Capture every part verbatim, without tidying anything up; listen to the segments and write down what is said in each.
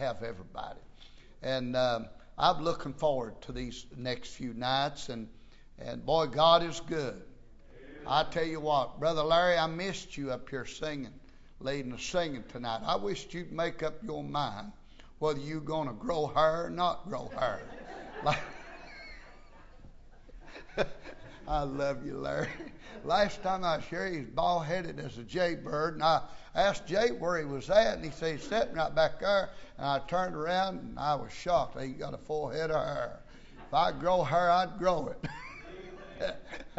have everybody. And um, I'm looking forward to these next few nights. And, and boy, God is good. I tell you what, Brother Larry, I missed you up here singing, leading the singing tonight. I wished you'd make up your mind whether you're going to grow hair or not grow hair. Like, I love you, Larry. Last time I was here, he was bald-headed as a jaybird, and I asked Jay where he was at, and he said he's sitting right back there. And I turned around, and I was shocked. He got a full head of hair. If I grow hair, I'd grow it.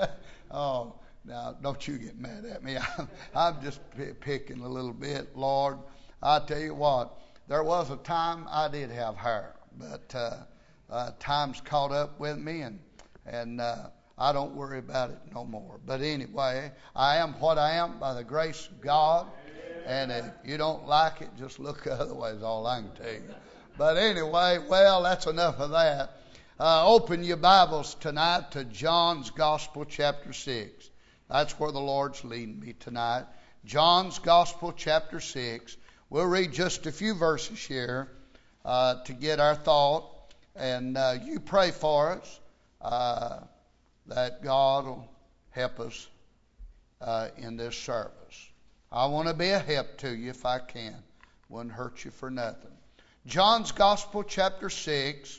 Oh, now, don't you get mad at me. I'm, I'm just p- picking a little bit. Lord, I tell you what, there was a time I did have hair, but uh, uh, time's caught up with me, and, and uh, I don't worry about it no more. But anyway, I am what I am by the grace of God, and if you don't like it, just look the other way is all I can tell you. But anyway, well, that's enough of that. Uh, open your Bibles tonight to John's Gospel, chapter six. That's where the Lord's leading me tonight. John's Gospel, chapter six. We'll read just a few verses here uh, to get our thought. And uh, you pray for us uh, that God will help us uh, in this service. I want to be a help to you if I can. Wouldn't hurt you for nothing. John's Gospel, chapter six.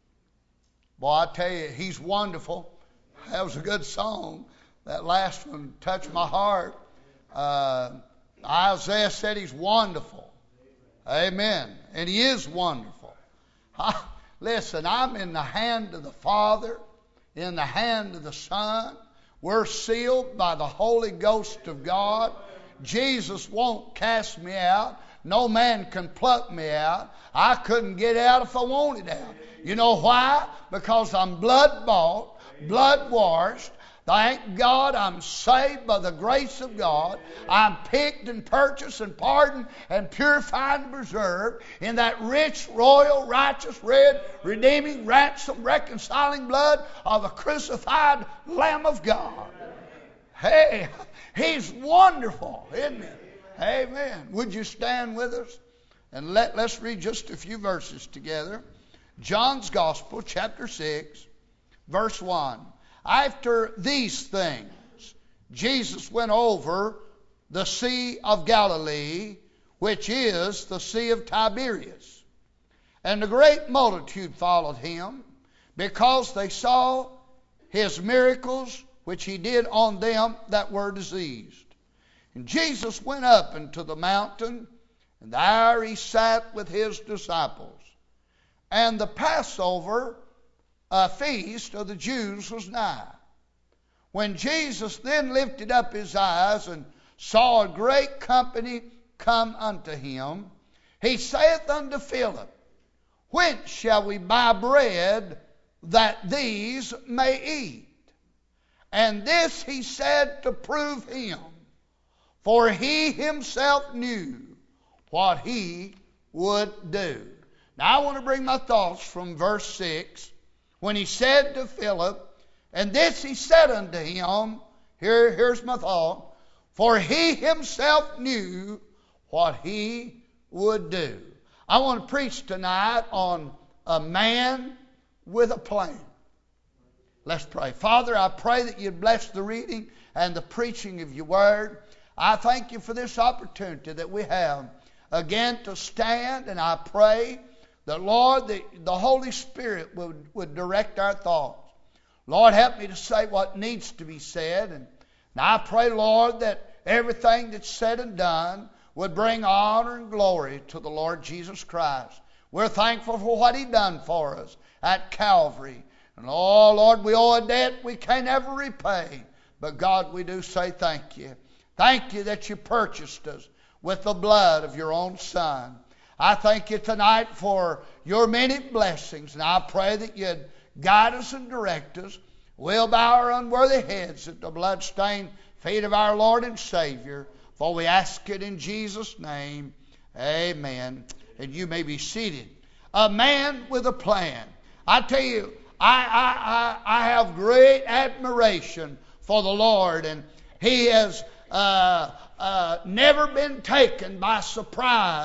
Boy, I tell you, he's wonderful. That was a good song. That last one touched my heart. Uh, Isaiah said he's wonderful. Amen. And he is wonderful. I, listen, I'm in the hand of the Father, in the hand of the Son. We're sealed by the Holy Ghost of God. Jesus won't cast me out. No man can pluck me out. I couldn't get out if I wanted out. You know why? Because I'm blood bought, blood washed. Thank God I'm saved by the grace of God. I'm picked and purchased and pardoned and purified and preserved in that rich, royal, righteous, red, redeeming, ransom, reconciling blood of the crucified Lamb of God. Hey, he's wonderful, isn't he? Amen. Would you stand with us? And let, let's read just a few verses together. John's Gospel, chapter six, verse one. After these things, Jesus went over the Sea of Galilee, which is the Sea of Tiberias. And a great multitude followed him, because they saw his miracles, which he did on them that were diseased. And Jesus went up into the mountain, and there he sat with his disciples. And the Passover a feast of the Jews was nigh. When Jesus then lifted up his eyes and saw a great company come unto him, he saith unto Philip, Whence shall we buy bread that these may eat? And this he said to prove him, for he himself knew what he would do. Now I want to bring my thoughts from verse six. When he said to Philip, and this he said unto him, here, here's my thought, for he himself knew what he would do. I want to preach tonight on a man with a plan. Let's pray. Father, I pray that you'd bless the reading and the preaching of your word. I thank you for this opportunity that we have again to stand, and I pray that, Lord, the, the Holy Spirit would, would direct our thoughts. Lord, help me to say what needs to be said. And, and I pray, Lord, that everything that's said and done would bring honor and glory to the Lord Jesus Christ. We're thankful for what he done for us at Calvary. And, oh, Lord, we owe a debt we can't ever repay. But, God, we do say thank you. Thank you that you purchased us with the blood of your own Son. I thank you tonight for your many blessings, and I pray that you'd guide us and direct us. We'll bow our unworthy heads at the blood-stained feet of our Lord and Savior, for we ask it in Jesus' name. Amen. And you may be seated. A man with a plan. I tell you, I, I, I, I have great admiration for the Lord, and he has uh, uh, never been taken by surprise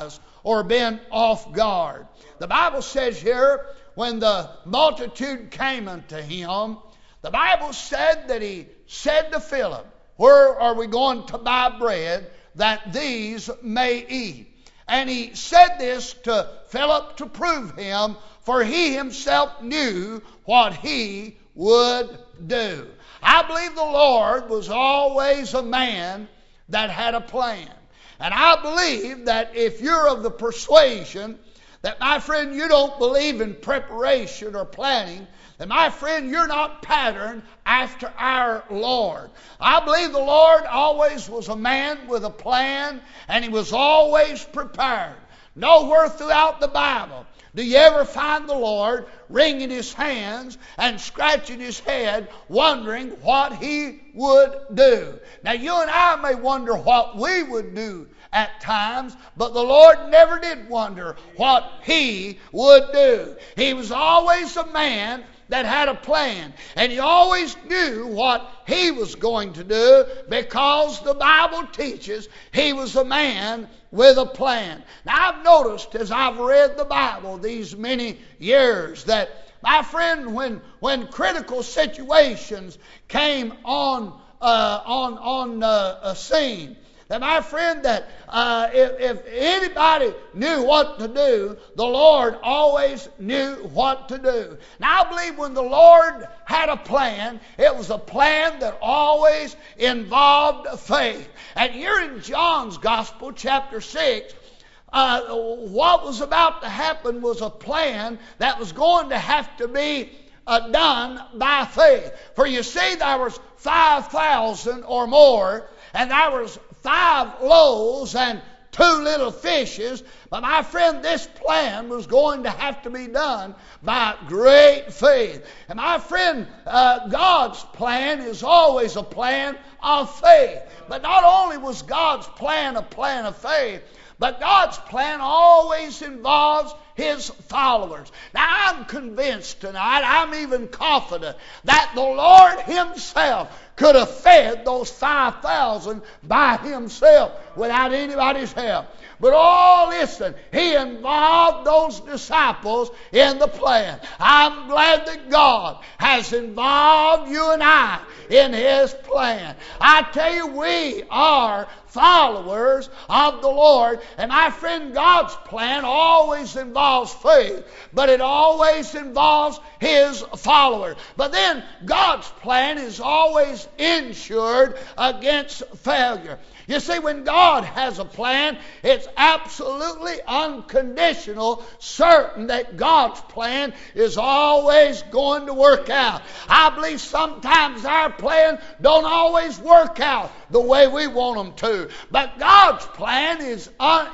or been off guard. The Bible says here, when the multitude came unto him, the Bible said that he said to Philip, where are we going to buy bread that these may eat? And he said this to Philip to prove him, for he himself knew what he would do. I believe the Lord was always a man that had a plan. And I believe that if you're of the persuasion that, my friend, you don't believe in preparation or planning, then, my friend, you're not patterned after our Lord. I believe the Lord always was a man with a plan, and he was always prepared. Nowhere throughout the Bible do you ever find the Lord wringing his hands and scratching his head, wondering what he would do. Now, you and I may wonder what we would do at times, but the Lord never did wonder what he would do. He was always a man that had a plan, and he always knew what he was going to do, because the Bible teaches he was a man with a plan. Now, I've noticed as I've read the Bible these many years that, my friend, when when critical situations came on uh, on on uh, a scene, that, my friend, that uh, if, if anybody knew what to do, the Lord always knew what to do. Now, I believe when the Lord had a plan, it was a plan that always involved faith. And here in John's Gospel, chapter six, uh, what was about to happen was a plan that was going to have to be uh, done by faith. For you see, there was five thousand or more, and there was five loaves and two little fishes. But, my friend, this plan was going to have to be done by great faith. And, my friend, uh, God's plan is always a plan of faith. But not only was God's plan a plan of faith, but God's plan always involves his followers. Now, I'm convinced tonight, I'm even confident, that the Lord himself could have fed those five thousand by himself without anybody's help. But oh, listen, he involved those disciples in the plan. I'm glad that God has involved you and I in his plan. I tell you, we are followers of the Lord. And, my friend, God's plan always involves faith, but it always involves his followers. But then God's plan is always insured against failure. You see, when God has a plan, it's absolutely unconditional, certain that God's plan is always going to work out. I believe sometimes our plan don't always work out the way we want them to. But God's plan is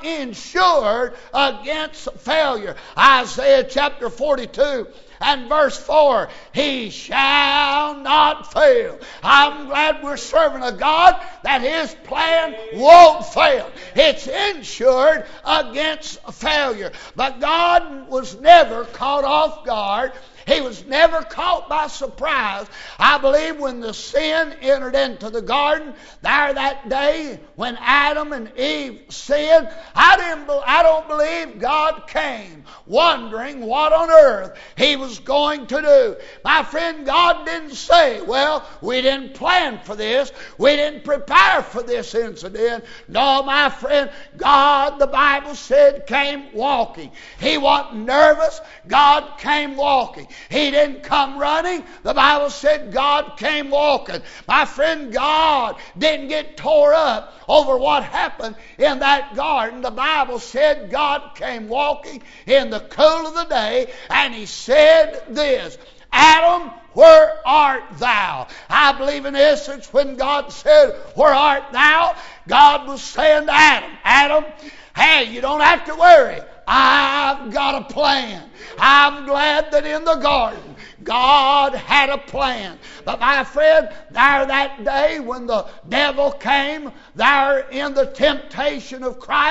uninsured against failure. Isaiah chapter forty-two and verse four, he shall not fail. I'm glad we're serving a God that his plan won't fail. It's insured against failure. But God was never caught off guard. He was never caught by surprise. I believe when the sin entered into the garden, there that day when Adam and Eve sinned, I, didn't, I don't believe God came wondering what on earth he was going to do. My friend, God didn't say, well, we didn't plan for this. We didn't prepare for this incident. No, my friend, God, the Bible said, came walking. He wasn't nervous. God came walking. He didn't come running. The Bible said God came walking. My friend, God didn't get tore up over what happened in that garden. The Bible said God came walking in the cool of the day, and he said this, Adam, where art thou? I believe in essence when God said, where art thou? God was saying to Adam, Adam, hey, you don't have to worry. I've got a plan. I'm glad that in the garden God had a plan. But, my friend, there that day when the devil came, there in the temptation of Christ,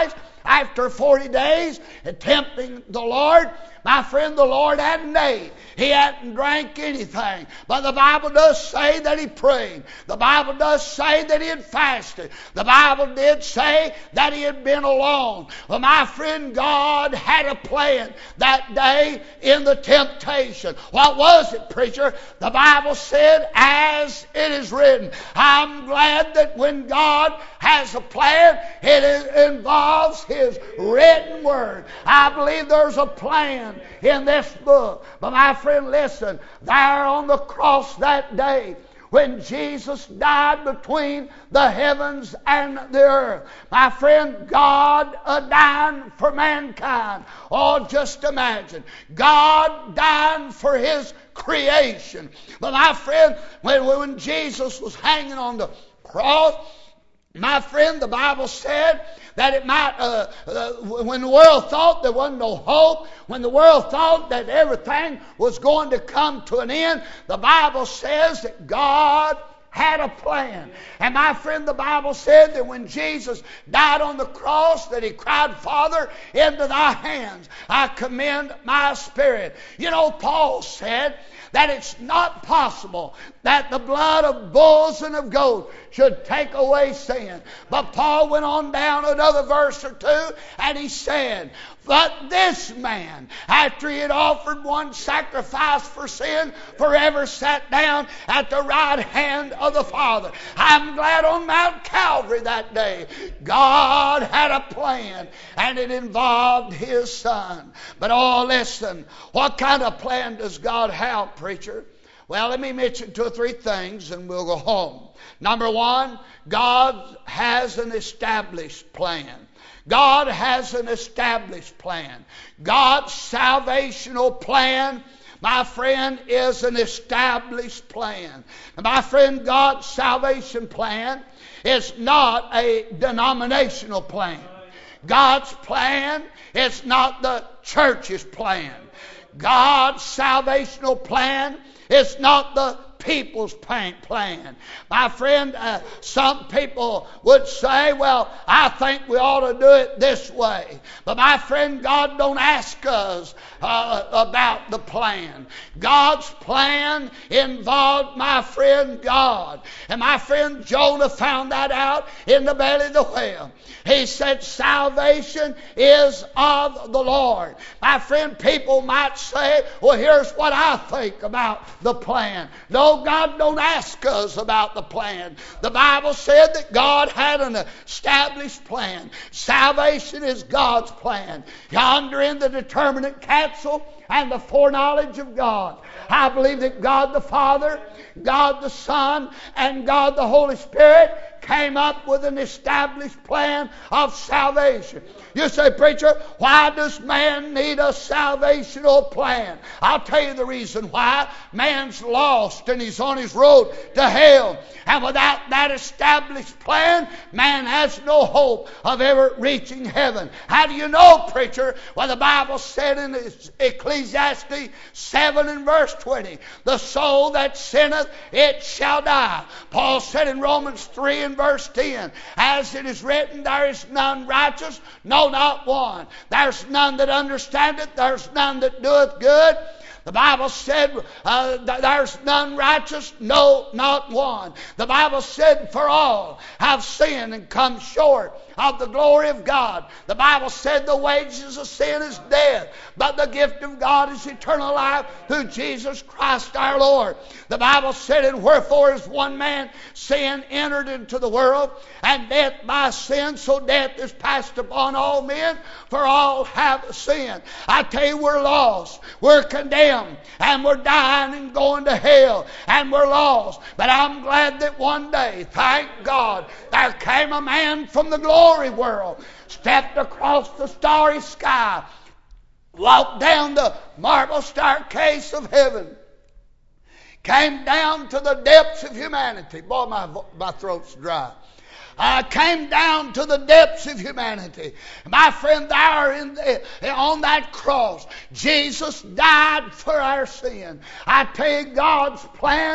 after forty days, tempting the Lord, my friend, the Lord hadn't ate. He hadn't drank anything. But the Bible does say that he prayed. The Bible does say that he had fasted. The Bible did say that he had been alone. Well, my friend, God had a plan that day in the temptation. What was it, preacher? The Bible said, as it is written. I'm glad that when God has a plan, it involves his written word. I believe there's a plan in this book. But my friend, listen, there on the cross that day, when Jesus died between the heavens and the earth, my friend, God uh, dying for mankind. Oh, just imagine, God dying for his creation. But my friend, when, when Jesus was hanging on the cross, my friend, the Bible said that it might, uh, uh, when the world thought there wasn't no hope, when the world thought that everything was going to come to an end, the Bible says that God had a plan. And my friend, the Bible said that when Jesus died on the cross, that he cried, Father, into thy hands I commend my spirit. You know, Paul said that it's not possible that the blood of bulls and of goats should take away sin. But Paul went on down another verse or two, and he said, but this man, after he had offered one sacrifice for sin, forever sat down at the right hand of the Father. I'm glad on Mount Calvary that day, God had a plan, and it involved his Son. But oh, listen, what kind of plan does God have, preacher? Well, let me mention two or three things and we'll go home. Number one, God has an established plan. God has an established plan. God's salvational plan, my friend, is an established plan. And my friend, God's salvation plan is not a denominational plan. God's plan is not the church's plan. God's salvational plan is not the people's plan. My friend, uh, some people would say, well, I think we ought to do it this way. But my friend, God don't ask us uh, about the plan. God's plan involved, my friend, God. And my friend Jonah found that out in the belly of the whale. He said, salvation is of the Lord. My friend, people might say, well, here's what I think about the plan. No, God don't ask us about the plan. The Bible said that God had an established plan. Salvation is God's plan. Yonder in the determinate counsel and the foreknowledge of God. I believe that God the Father, God the Son, and God the Holy Spirit came up with an established plan of salvation. You say, preacher, why does man need a salvational plan? I'll tell you the reason why. Man's lost and he's on his road to hell. And without that established plan, man has no hope of ever reaching heaven. How do you know, preacher? Well, the Bible said in Ecclesiastes seven and verse twenty, the soul that sinneth, it shall die. Paul said in Romans three and verse ten, as it is written, there is none righteous, no, not one. There's none that understandeth, there's none that doeth good. The Bible said, uh, there's none righteous, no, not one. The Bible said, for all have sinned and come short of the glory of God. The Bible said the wages of sin is death, but the gift of God is eternal life through Jesus Christ our Lord. The Bible said, and wherefore is one man sin entered into the world, and death by sin, so death is passed upon all men, for all have sinned. I tell you, we're lost, we're condemned, and we're dying and going to hell, and we're lost. But I'm glad that one day, thank God, there came a man from the glory world, stepped across the starry sky, walked down the marble staircase of heaven, came down to the depths of humanity. Boy, my, my throat's dry. I came down to the depths of humanity. My friend, there in the, on that cross, Jesus died for our sin. I tell you, God's plan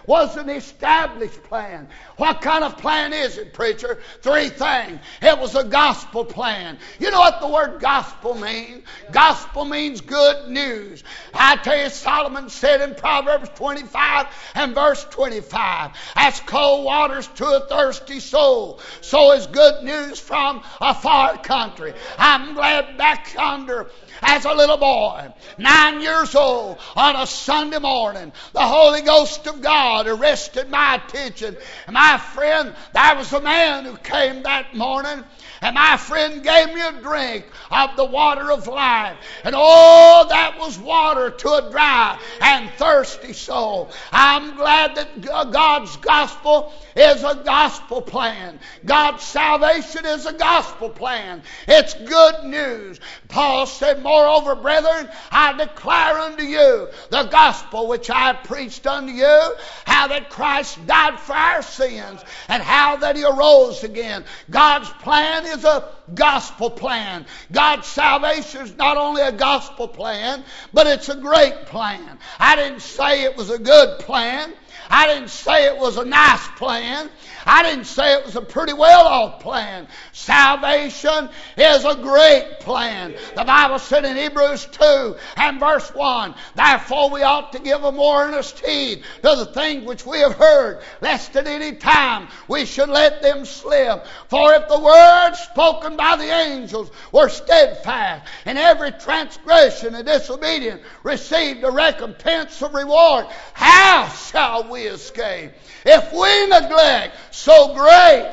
was an established plan. What kind of plan is it, preacher? Three things. It was a gospel plan. You know what the word gospel means? Gospel means good news. I tell you, Solomon said in Proverbs twenty-five and verse twenty-five, as cold waters to a thirsty soul, so is good news from a far country. I'm glad back yonder, as a little boy, nine years old, on a Sunday morning, the Holy Ghost of God arrested my attention. And my friend, there was a man who came that morning, and my friend gave me a drink of the water of life. And oh, that was water to a dry and thirsty soul. I'm glad that God's gospel is a gospel plan. God's salvation is a gospel plan. It's good news. Paul said, moreover, brethren, I declare unto you the gospel which I preached unto you, how that Christ died for our sins, and how that he arose again. God's plan is a gospel plan. God's salvation is not only a gospel plan, but it's a great plan. I didn't say it was a good plan. I didn't say it was a nice plan. I didn't say it was a pretty well-off plan. Salvation is a great plan. The Bible said in Hebrews two and verse one, therefore we ought to give a more earnest heed to the things which we have heard, lest at any time we should let them slip. For if the words spoken by the angels were steadfast, and every transgression and disobedience received a recompense of reward, how shall we escape if we neglect so great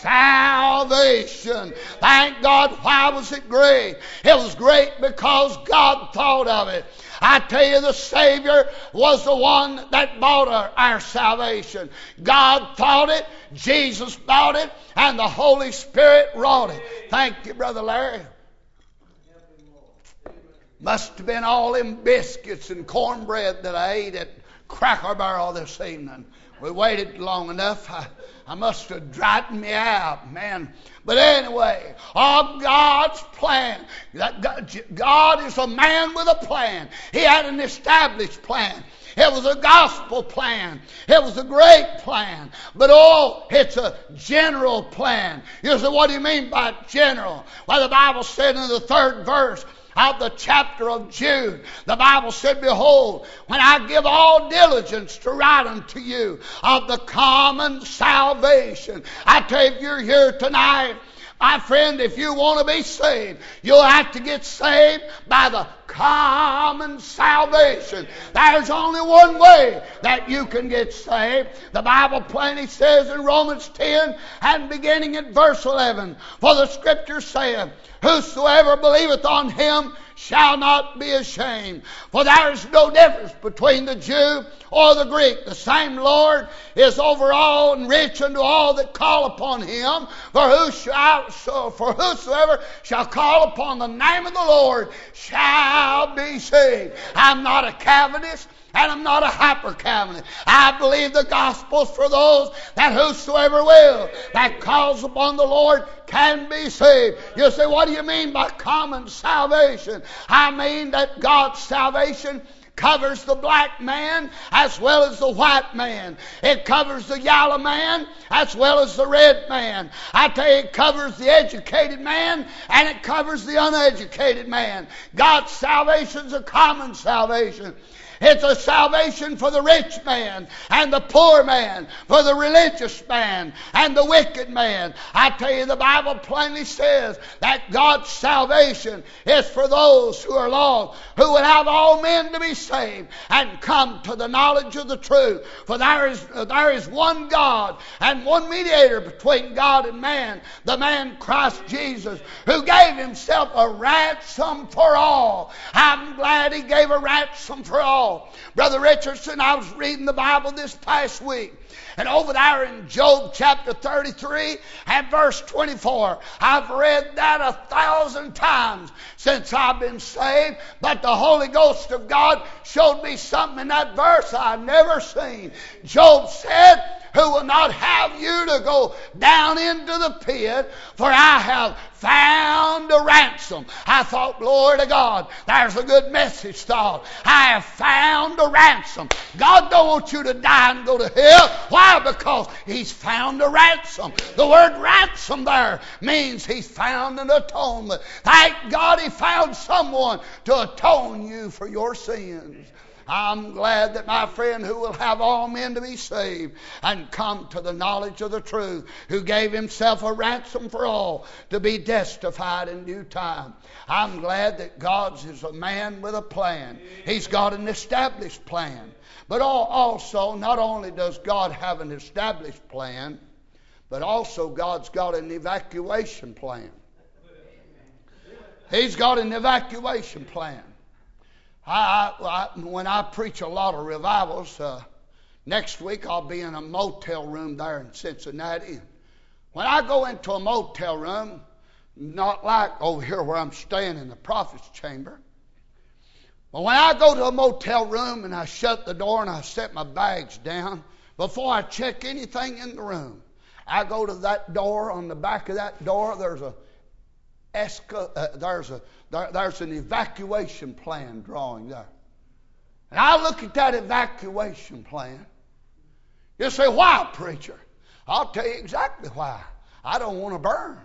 salvation? Thank God. Why was it great? It was great because God thought of it. I tell you, the Savior was the one that bought our, our salvation. God thought it, Jesus bought it, and the Holy Spirit wrought it. Thank you, Brother Larry. Must have been all them biscuits and cornbread that I ate at Cracker Barrel this evening. We waited long enough. I, I must have dried me out, man. But anyway, of God's plan. God is a man with a plan. He had an established plan. It was a gospel plan. It was a great plan. But oh, it's a general plan. You say, what do you mean by general? Well, the Bible said in the third verse of the chapter of Jude, the Bible said, behold, when I give all diligence to write unto you of the common salvation. I tell you, if you're here tonight, my friend, if you want to be saved, you'll have to get saved by the common salvation. There's only one way that you can get saved. The Bible plainly says in Romans ten and beginning at verse eleven, for the Scripture saith, whosoever believeth on him shall not be ashamed. For there is no difference between the Jew or the Greek. The same Lord is over all and rich unto all that call upon him. For, who shall, so, for whosoever shall call upon the name of the Lord shall be saved. I'm not a Calvinist. And I'm not a hyper-Calvinist. I believe the gospel's for those that whosoever will, that calls upon the Lord, can be saved. You say, what do you mean by common salvation? I mean that God's salvation covers the black man as well as the white man. It covers the yellow man as well as the red man. I tell you, it covers the educated man and it covers the uneducated man. God's salvation is a common salvation. It's a salvation for the rich man and the poor man, for the religious man and the wicked man. I tell you, the Bible plainly says that God's salvation is for those who are lost, who would have all men to be saved and come to the knowledge of the truth. For there is, uh, there is one God and one mediator between God and man, the man Christ Jesus, who gave himself a ransom for all. I'm glad he gave a ransom for all. Brother Richardson, I was reading the Bible this past week, and over there in Job chapter thirty-three and verse twenty-four, I've read that a thousand times since I've been saved, but the Holy Ghost of God showed me something in that verse I've never seen. Job said, who will not have you to go down into the pit, for I have found a ransom. I thought, glory to God, there's a good message thought. I have found a ransom. God don't want you to die and go to hell. Why? Because He's found a ransom. The word ransom there means He's found an atonement. Thank God He found someone to atone you for your sins. I'm glad that my friend, who will have all men to be saved and come to the knowledge of the truth, who gave Himself a ransom for all, to be justified in due time. I'm glad that God's is a man with a plan. He's got an established plan. But also, not only does God have an established plan, but also God's got an evacuation plan. He's got an evacuation plan. I, I, when I preach a lot of revivals, uh, next week I'll be in a motel room there in Cincinnati. When I go into a motel room, not like over here where I'm staying in the prophet's chamber, but when I go to a motel room and I shut the door and I set my bags down, before I check anything in the room, I go to that door. On the back of that door, there's a esca- uh, there's a There, there's an evacuation plan drawing there. And I look at that evacuation plan. You say, why, preacher? I'll tell you exactly why. I don't want to burn.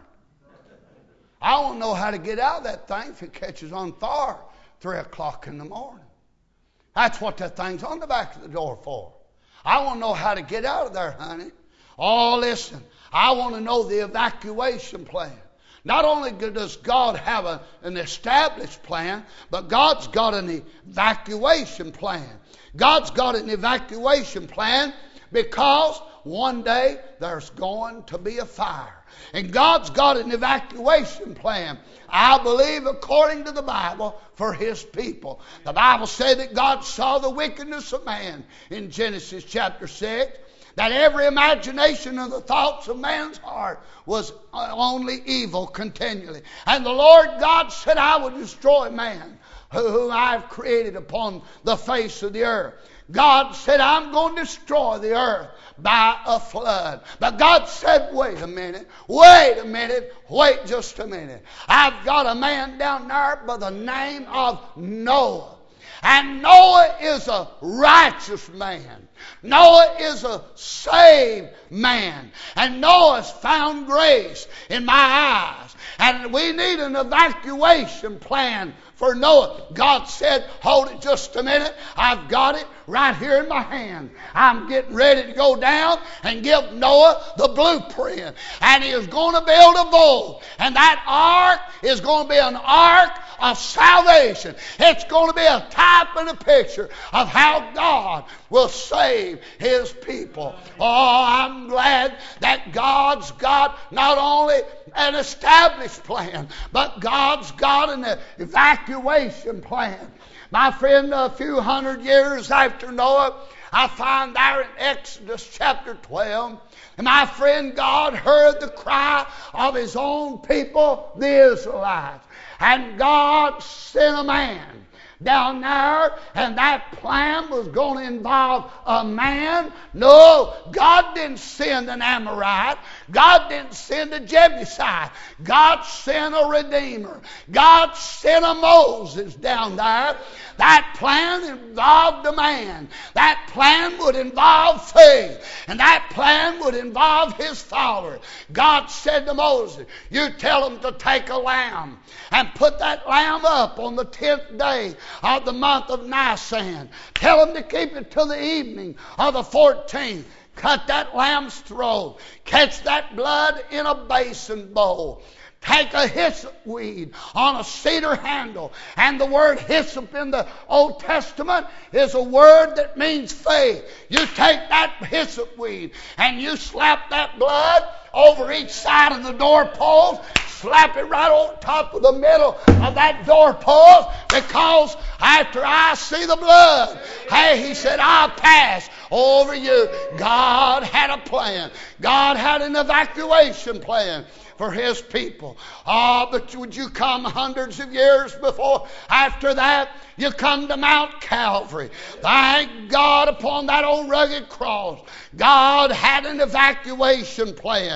I don't know how to get out of that thing if it catches on fire three o'clock in the morning. That's what that thing's on the back of the door for. I want to know how to get out of there, honey. Oh, listen, I want to know the evacuation plan. Not only does God have a, an established plan, but God's got an evacuation plan. God's got an evacuation plan because one day there's going to be a fire. And God's got an evacuation plan, I believe, according to the Bible, for His people. The Bible said that God saw the wickedness of man in Genesis chapter six. That every imagination of the thoughts of man's heart was only evil continually. And the Lord God said, I will destroy man whom I have created upon the face of the earth. God said, I'm going to destroy the earth by a flood. But God said, wait a minute, wait a minute, wait just a minute. I've got a man down there by the name of Noah. And Noah is a righteous man. Noah is a saved man. And Noah's found grace in my eyes. And we need an evacuation plan for Noah. God said, hold it just a minute. I've got it right here in my hand. I'm getting ready to go down and give Noah the blueprint. And he is going to build a boat. And that ark is going to be an ark of salvation. It's going to be a type and a picture of how God will save His people. Oh, I'm glad that God's got not only an established plan, but God's got an evacuation plan. My friend, a few hundred years after Noah, I find there in Exodus chapter twelve, and my friend, God heard the cry of His own people, the Israelites. And God sent a man down there, and that plan was going to involve a man. No, God didn't send an Amorite. God didn't send a Jebusite. God sent a Redeemer. God sent a Moses down there. That plan involved a man. That plan would involve faith. And that plan would involve his followers. God said to Moses, you tell them to take a lamb and put that lamb up on the tenth day of the month of Nisan. Tell them to keep it till the evening of the fourteenth. Cut that lamb's throat. Catch that blood in a basin bowl. Take a hyssop weed on a cedar handle. And the word hyssop in the Old Testament is a word that means faith. You take that hyssop weed and you slap that blood over each side of the doorpost. Slap it right on top of the middle of that doorpost, because after I see the blood, hey, he said, I'll pass over you. God had a plan. God had an evacuation plan for His people. Oh, but would you come hundreds of years before, after that, you come to Mount Calvary. Thank God, upon that old rugged cross, God had an evacuation plan.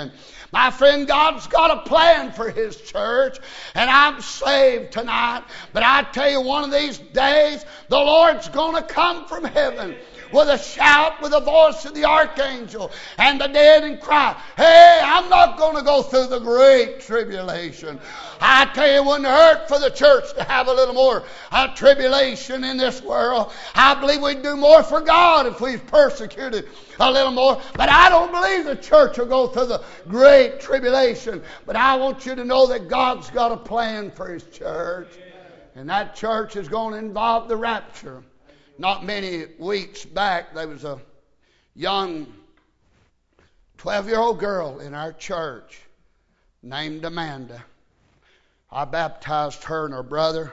My friend, God's got a plan for His church, and I'm saved tonight. But I tell you, one of these days, the Lord's going to come from heaven with a shout, with the voice of the archangel, and the dead and cry, hey, I'm not going to go through the great tribulation. I tell you, it wouldn't hurt for the church to have a little more uh, tribulation in this world. I believe we'd do more for God if we persecuted a little more. But I don't believe the church will go through the great tribulation. But I want you to know that God's got a plan for His church. And that church is going to involve the rapture. Not many weeks back, there was a young twelve-year-old girl in our church named Amanda. I baptized her and her brother,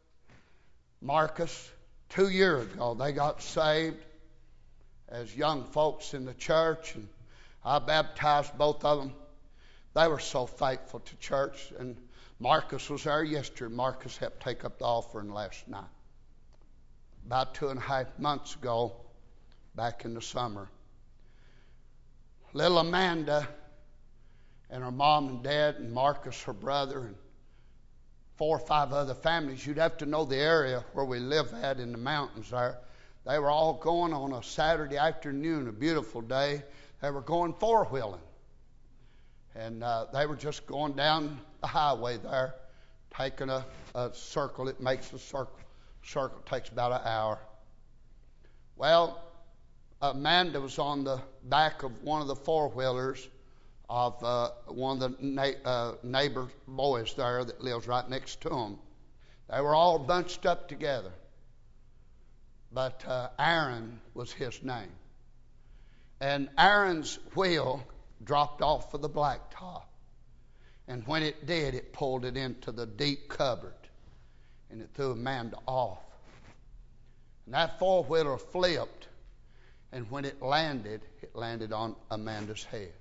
Marcus, two years ago. They got saved as young folks in the church, and I baptized both of them. They were so faithful to church, and Marcus was there yesterday. Marcus helped take up the offering last night. About two and a half months ago, back in the summer, little Amanda and her mom and dad and Marcus, her brother, and four or five other families, you'd have to know the area where we live at in the mountains there. They were all going on a Saturday afternoon, a beautiful day. They were going four-wheeling. And uh, they were just going down the highway there, taking a, a circle. It makes a circle. Circle takes about an hour. Well, Amanda was on the back of one of the four-wheelers of uh, one of the na- uh, neighbor boys there that lives right next to them. They were all bunched up together. But uh, Aaron was his name. And Aaron's wheel dropped off of the blacktop. And when it did, it pulled it into the deep cupboard. And it threw Amanda off. And that four-wheeler flipped. And when it landed, it landed on Amanda's head.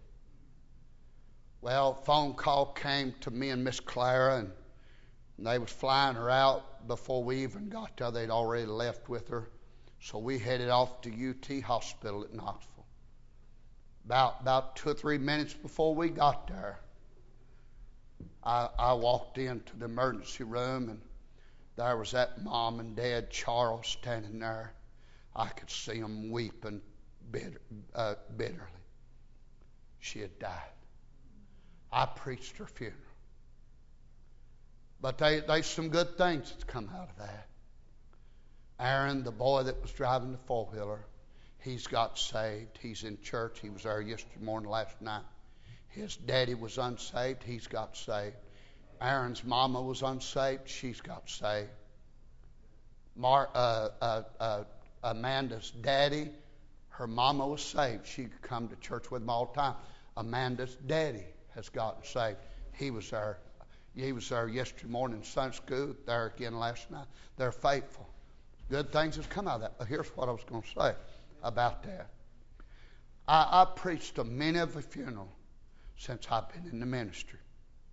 Well, phone call came to me and Miss Clara, and they was flying her out before we even got there. They'd already left with her. So we headed off to U T Hospital at Knoxville. About, about two or three minutes before we got there, I, I walked into the emergency room, and there was that mom and dad, Charles, standing there. I could see them weeping bitter, uh, bitterly. She had died. I preached her funeral. But they, there's some good things that's come out of that. Aaron, the boy that was driving the four-wheeler, he's got saved. He's in church. He was there yesterday morning, last night. His daddy was unsaved. He's got saved. Aaron's mama was unsaved. She's got saved. Mar, uh, uh, uh, Amanda's daddy, her mama was saved. She could come to church with them all the time. Amanda's daddy has gotten saved. He was there. He was there yesterday morning in Sunday school. There again last night. They're faithful. Good things have come out of that. But here's what I was going to say about that. I, I preached a many of a funeral since I've been in the ministry.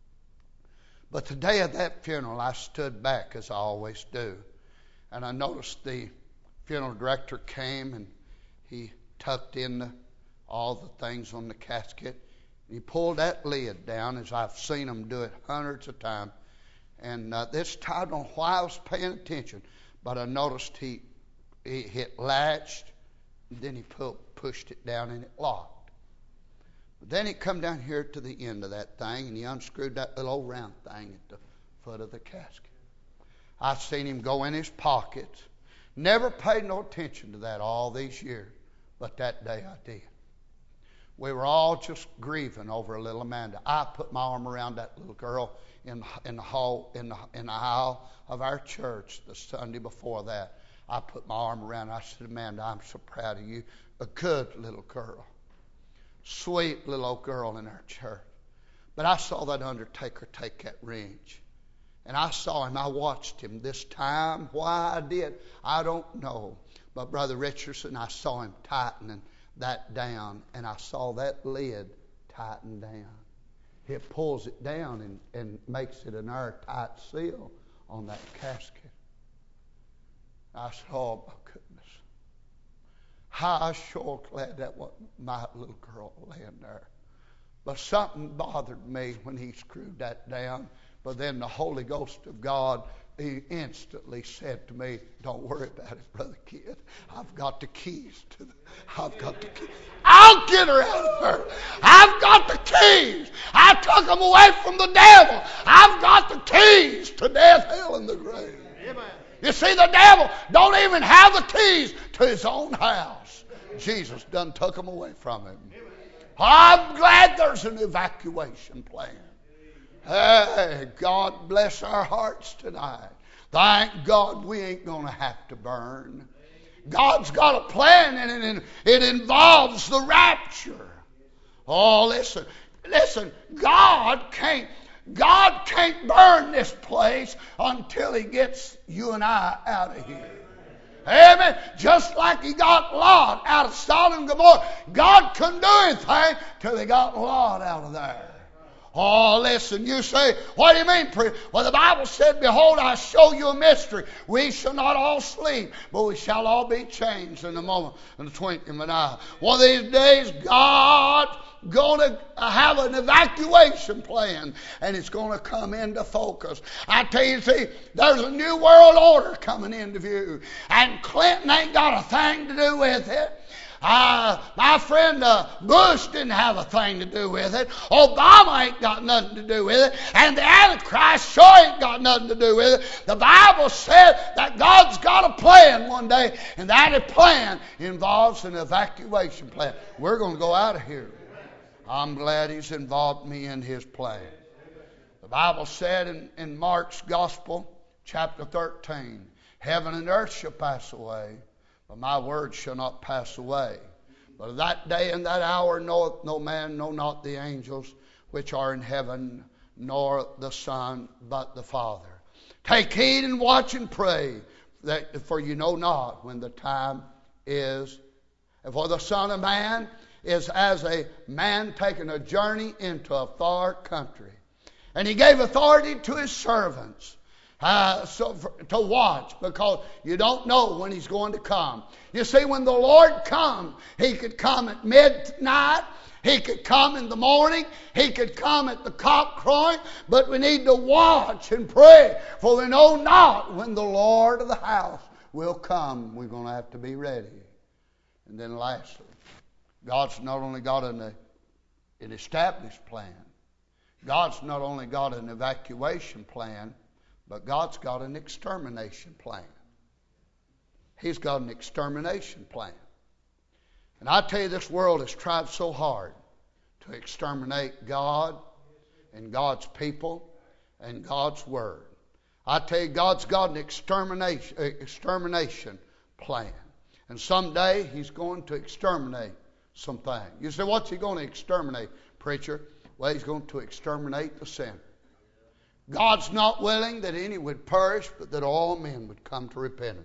But the day of that funeral, I stood back as I always do. And I noticed the funeral director came and he tucked in the, all the things on the casket. He pulled that lid down, as I've seen him do it hundreds of times. And uh, this time, I don't know why I was paying attention, but I noticed he, he hit latched, and then he pulled, pushed it down and it locked. But then he come down here to the end of that thing, and he unscrewed that little old round thing at the foot of the casket. I've seen him go in his pockets. Never paid no attention to that all these years, but that day I did. We were all just grieving over little Amanda. I put my arm around that little girl in, in the hall, in the, in the aisle of our church the Sunday before that. I put my arm around her. I said, Amanda, I'm so proud of you. A good little girl. Sweet little old girl in our church. But I saw that undertaker take that wrench. And I saw him. I watched him this time. Why I did, I don't know. But Brother Richardson, I saw him tightening that down, and I saw that lid tighten down. It pulls it down and, and makes it an airtight seal on that casket. I said, oh my goodness. How I sure glad that wasn't my little girl laying there. But something bothered me when he screwed that down. But then the Holy Ghost of God, he instantly said to me, don't worry about it, Brother Kid. I've got the keys to the, I've got the keys. I'll get her out of her. I've got the keys. I took them away from the devil. I've got the keys to death, hell, and the grave. Amen. You see, the devil don't even have the keys to his own house. Jesus done took them away from him. I'm glad there's an evacuation plan. Hey, God bless our hearts tonight. Thank God we ain't going to have to burn. God's got a plan, and it, it involves the rapture. Oh, listen. Listen, God can't, God can't burn this place until he gets you and I out of here. Amen. Just like he got Lot out of Sodom and Gomorrah. God couldn't do anything till he got Lot out of there. Oh, listen, you say, what do you mean, preacher? Well, the Bible said, behold, I show you a mystery. We shall not all sleep, but we shall all be changed in a moment, in the twinkling of an eye. One of these days, God's going to have an evacuation plan, and it's going to come into focus. I tell you, see, there's a new world order coming into view, and Clinton ain't got a thing to do with it. Uh, my friend uh, Bush didn't have a thing to do with it. Obama ain't got nothing to do with it. And the Antichrist sure ain't got nothing to do with it. The Bible said that God's got a plan one day, and that plan involves an evacuation plan. We're going to go out of here. I'm glad he's involved me in his plan. The Bible said in, in Mark's Gospel, chapter thirteen, heaven and earth shall pass away, but my word shall not pass away. But of that day and that hour knoweth no man, no not the angels which are in heaven, nor the Son, but the Father. Take heed and watch and pray, that, for you know not when the time is. And for the Son of Man is as a man taking a journey into a far country. And he gave authority to his servants. Uh, so for, to watch, because you don't know when he's going to come. You see, when the Lord comes, he could come at midnight, he could come in the morning, he could come at the cock crowing, but we need to watch and pray, for we know not when the Lord of the house will come. We're going to have to be ready. And then lastly, God's not only got an, an established plan, God's not only got an evacuation plan, but God's got an extermination plan. He's got an extermination plan. And I tell you, this world has tried so hard to exterminate God and God's people and God's Word. I tell you, God's got an extermination, extermination plan. And someday he's going to exterminate some things. You say, what's he going to exterminate, preacher? Well, he's going to exterminate the sinner. God's not willing that any would perish, but that all men would come to repentance.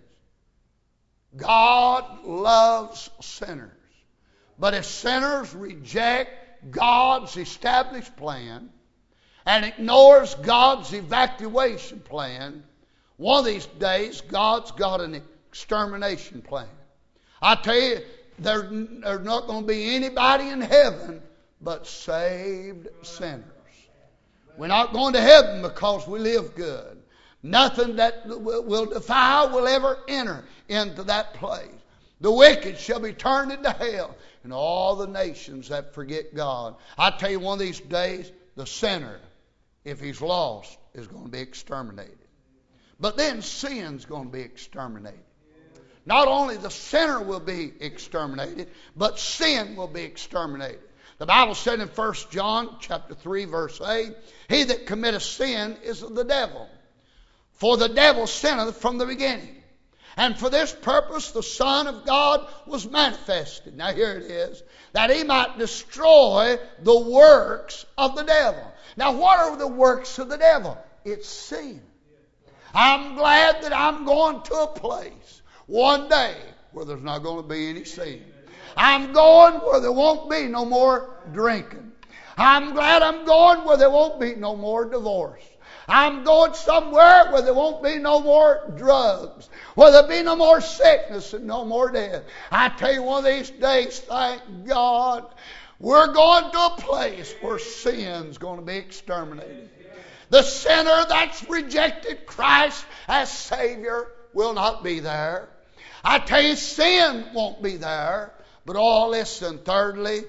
God loves sinners. But if sinners reject God's established plan and ignores God's evacuation plan, one of these days God's got an extermination plan. I tell you, there, there's not going to be anybody in heaven but saved sinners. We're not going to heaven because we live good. Nothing that will defile will ever enter into that place. The wicked shall be turned into hell, and all the nations that forget God. I tell you, one of these days, the sinner, if he's lost, is going to be exterminated. But then sin's going to be exterminated. Not only the sinner will be exterminated, but sin will be exterminated. The Bible said in First John chapter three, verse eight, he that committeth sin is of the devil. For the devil sinneth from the beginning. And for this purpose the Son of God was manifested. Now here it is. That he might destroy the works of the devil. Now what are the works of the devil? It's sin. I'm glad that I'm going to a place one day where there's not going to be any sin. I'm going where there won't be no more drinking. I'm glad I'm going where there won't be no more divorce. I'm going somewhere where there won't be no more drugs, where there'll be no more sickness and no more death. I tell you, one of these days, thank God, We're going to a place where sin's going to be exterminated. The sinner that's rejected Christ as Savior will not be there. I tell you, sin won't be there. But oh, listen, thirdly,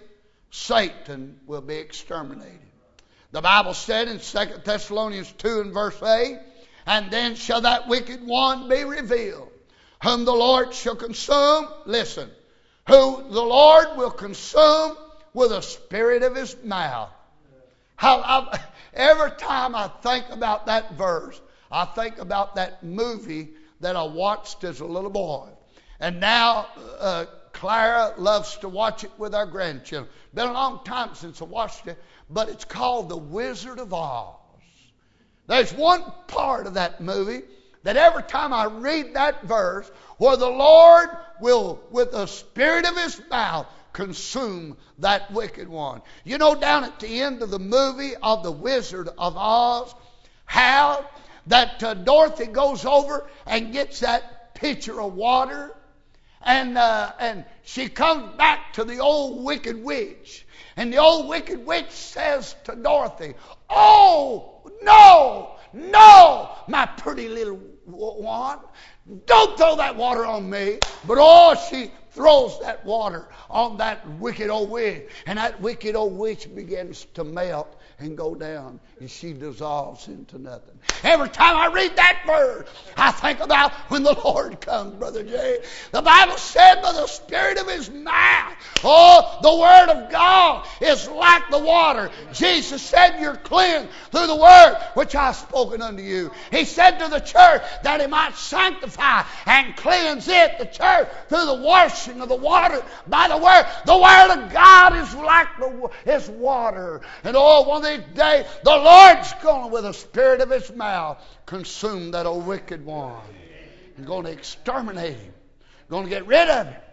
Satan will be exterminated. The Bible said in Second Thessalonians two and verse eight, and then shall that wicked one be revealed, whom the Lord shall consume, listen, who the Lord will consume with the spirit of his mouth. How, I, every time I think about that verse, I think about that movie that I watched as a little boy. And now uh, Clara loves to watch it with our grandchildren. Been a long time since I watched it, but it's called The Wizard of Oz. There's one part of that movie that every time I read that verse, where the Lord will, with the spirit of his mouth, consume that wicked one. You know, down at the end of the movie of The Wizard of Oz, how that uh, Dorothy goes over and gets that pitcher of water, and uh, and she comes back to the old wicked witch, and the old wicked witch says to Dorothy, "Oh, no, no, my pretty little one, don't throw that water on me." But oh, she throws that water on that wicked old witch, and that wicked old witch begins to melt and go down, and she dissolves into nothing. Every time I read that verse, I think about when the Lord comes, Brother Jay. The Bible said by the Spirit of his mouth, oh, the Word of God is like the water. Jesus said, you're cleansed through the Word which I have spoken unto you. He said to the church that he might sanctify and cleanse it, the church, through the washing of the water by the Word. The Word of God is like the is water. And oh, one of these days, the Lord's going to, with the Spirit of his mouth, consume that old wicked one. He's going to exterminate him. Going to get rid of him.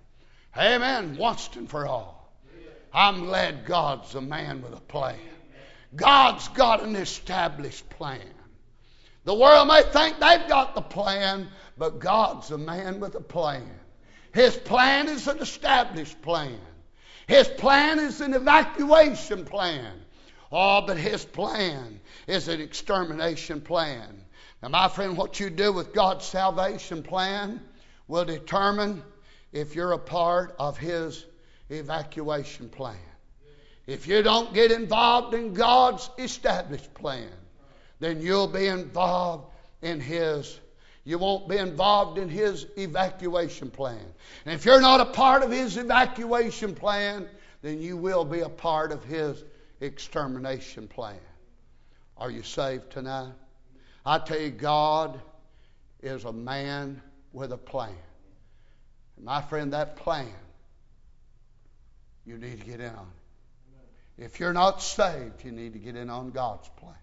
Amen. Once and for all. I'm glad God's a man with a plan. God's got an established plan. The world may think they've got the plan, but God's a man with a plan. His plan is an established plan. His plan is an evacuation plan. Oh, but his plan is an extermination plan. Now, my friend, what you do with God's salvation plan will determine if you're a part of his evacuation plan. If you don't get involved in God's established plan, then you'll be involved in his, you won't be involved in his evacuation plan. And if you're not a part of his evacuation plan, then you will be a part of his extermination plan. Are you saved tonight? I tell you, God is a man with a plan. And my friend, that plan, you need to get in on it. If you're not saved, you need to get in on God's plan.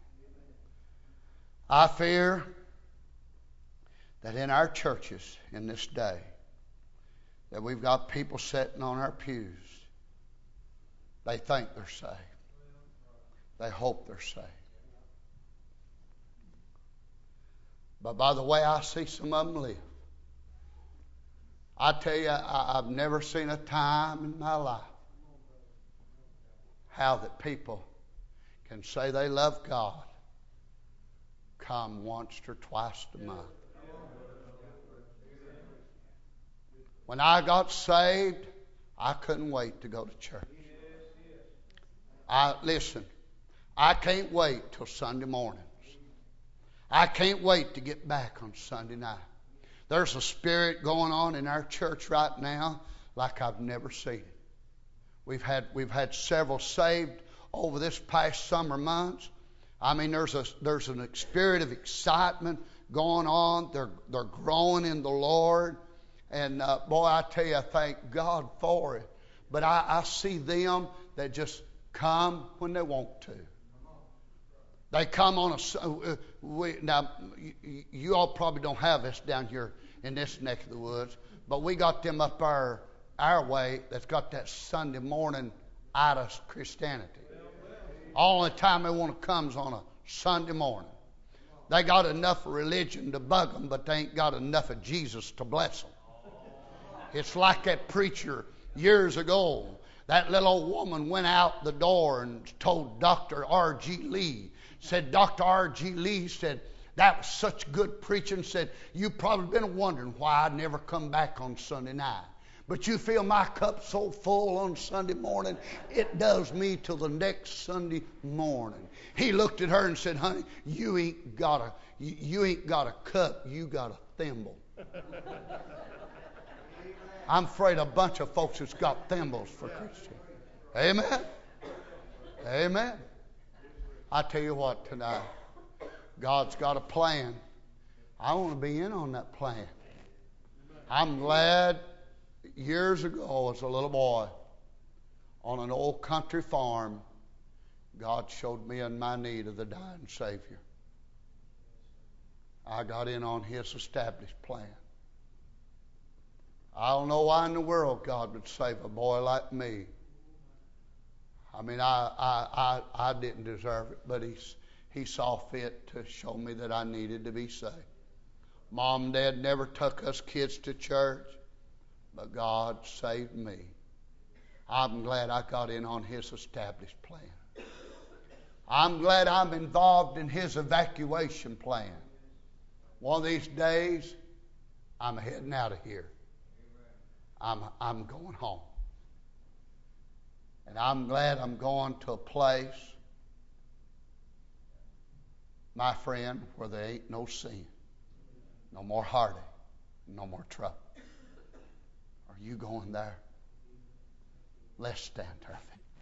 I fear that in our churches in this day, that we've got people sitting on our pews. They think they're saved. They hope they're saved. But by the way I see some of them live, I tell you, I, I've never seen a time in my life how that people can say they love God, come once or twice a month. When I got saved, I couldn't wait to go to church. I listen, I can't wait till Sunday mornings. I can't wait to get back on Sunday night. There's a spirit going on in our church right now like I've never seen it. We've had we've had several saved over this past summer months. I mean, there's a there's a spirit of excitement going on. They're they're growing in the Lord, and uh, boy, I tell you, I thank God for it. But I, I see them that just come when they want to. They come on a. We, now, you, you all probably don't have this down here in this neck of the woods, but we got them up our our way that's got that Sunday morning itis Christianity. All the time they want to come is on a Sunday morning. They got enough of religion to bug them, but they ain't got enough of Jesus to bless them. It's like that preacher years ago That little old woman went out the door and told Doctor R G Lee, said, Doctor R G Lee said, that was such good preaching, said, you've probably been wondering why I never come back on Sunday night. But you feel my cup so full on Sunday morning, it does me till the next Sunday morning. He looked at her and said, honey, you ain't got a, you, you ain't got a cup, you got a thimble. I'm afraid a bunch of folks has got thimbles for Christians. Amen. Amen. I tell you what tonight, God's got a plan. I want to be in on that plan. I'm glad years ago as a little boy on an old country farm, God showed me in my need of the dying Savior. I got in on His established plan. I don't know why in the world God would save a boy like me. I mean, I I I, I didn't deserve it, but He He saw fit to show me that I needed to be saved. Mom and Dad never took us kids to church, but God saved me. I'm glad I got in on His established plan. I'm glad I'm involved in His evacuation plan. One of these days, I'm heading out of here. I'm, I'm going home. And I'm glad I'm going to a place, my friend, where there ain't no sin, no more heartache, no more trouble. Are you going there? Let's stand to our feet.